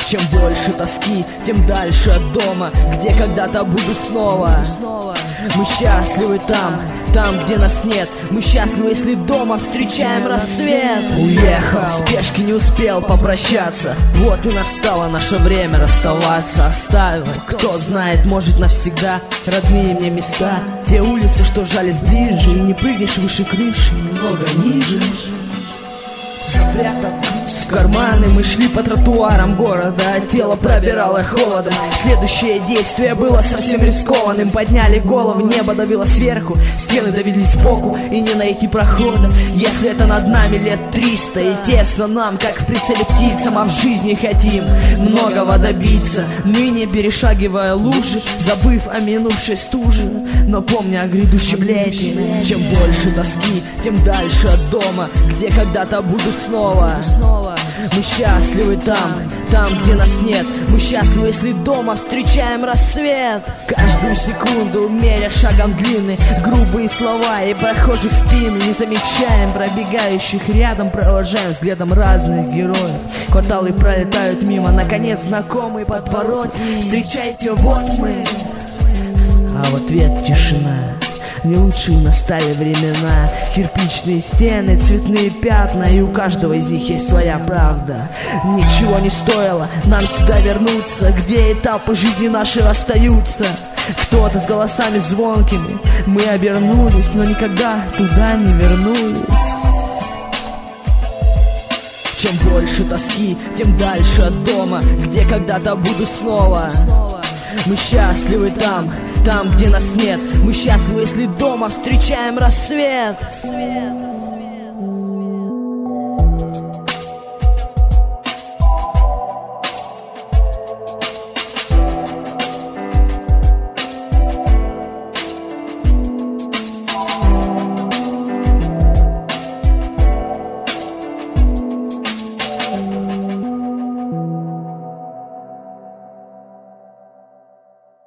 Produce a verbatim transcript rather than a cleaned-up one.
Чем больше тоски, тем дальше от дома, где когда-то буду снова. Мы счастливы там, там, где нас нет. Мы счастливы, если дома встречаем рассвет. Уехал, в спешке не успел попрощаться. Вот и настало наше время расставаться. Оставил, кто знает, может навсегда, родные мне места. Те улицы, что жались ближе, и не прыгнешь выше крыши, немного ниже. Запрятав в карманы, мы шли по тротуарам города, а тело пробирало холодом. Следующее действие было совсем рискованным. Подняли голову, небо давило сверху, стены давили сбоку, и не найти прохода. Если это над нами лет триста, и тесно нам, как в прицеле птицам, а в жизни хотим многого добиться, ныне перешагивая лужи, забыв о минувшей стуже, но помня о грядущем лете. Чем больше тоски, тем дальше от дома, где когда-то буду снова. Мы счастливы там, там, где нас нет. Мы счастливы, если дома встречаем рассвет. Каждую секунду, меря шагом длины, грубые слова и прохожих спин. Не замечаем пробегающих рядом, провожаем взглядом разных героев. Кварталы пролетают мимо, наконец знакомый подворотни. Встречайте, вот мы. А в ответ тишина. Не лучшие настали времена. Кирпичные стены, цветные пятна, и у каждого из них есть своя правда. Ничего не стоило нам сюда вернуться, где этапы жизни наши расстаются. Кто-то с голосами звонкими. Мы обернулись, но никогда туда не вернулись. Чем больше тоски, тем дальше от дома, где когда-то буду снова. Мы счастливы там, там, где нас нет. Мы счастливы, если дома встречаем рассвет.